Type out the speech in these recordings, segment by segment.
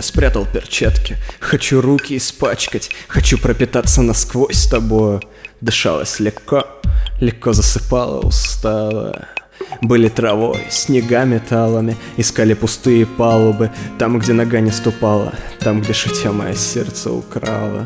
Я спрятал перчатки, хочу руки испачкать, хочу пропитаться насквозь тобою. Дышалось легко, легко засыпало устало. Были травой, снегами талами, искали пустые палубы, там, где нога не ступала, там, где шутя мое сердце украла.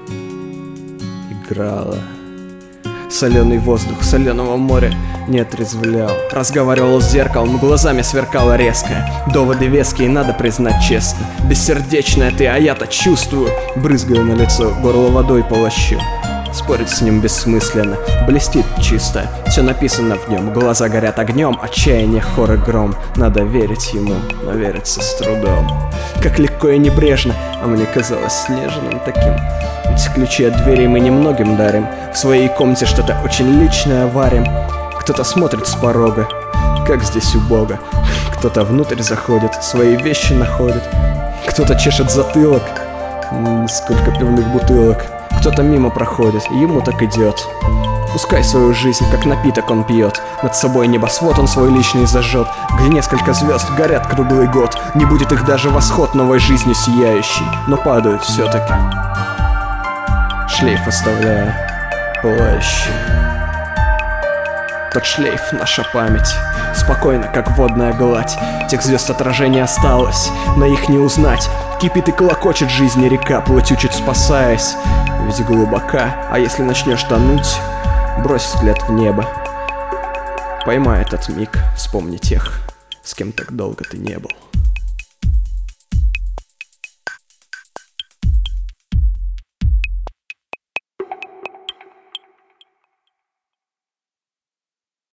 Играла. Соленый воздух соленого моря не отрезвлял. Разговаривал с зеркалом, глазами сверкало резко. Доводы веские, надо признать честно. Бессердечная ты, а я-то чувствую. Брызгаю на лицо, горло водой полощу. Спорить с ним бессмысленно, блестит чисто. Все написано в нем, глаза горят огнем. Отчаяние, хор и гром. Надо верить ему, но верится с трудом. Как легко и небрежно, а мне казалось снежным таким. Ведь ключи от дверей мы немногим дарим. В своей комнате что-то очень личное варим. Кто-то смотрит с порога, как здесь убого. Кто-то внутрь заходит, свои вещи находит. Кто-то чешет затылок, сколько пивных бутылок. Кто-то мимо проходит, ему так идет. Пускай свою жизнь, как напиток он пьет. Над собой небосвод он свой личный зажжет, где несколько звезд горят круглый год. Не будет их даже восход новой жизни сияющий, но падают все-таки, шлейф оставляя пылающий. Тот шлейф — наша память, спокойно, как водная гладь. Тех звезд отражение осталось, но их не узнать. Кипит и клокочет жизни река, плотью чуть спасаясь. Ведь глубока, а если начнешь тонуть, брось взгляд в небо. Поймай этот миг, вспомни тех, с кем так долго ты не был.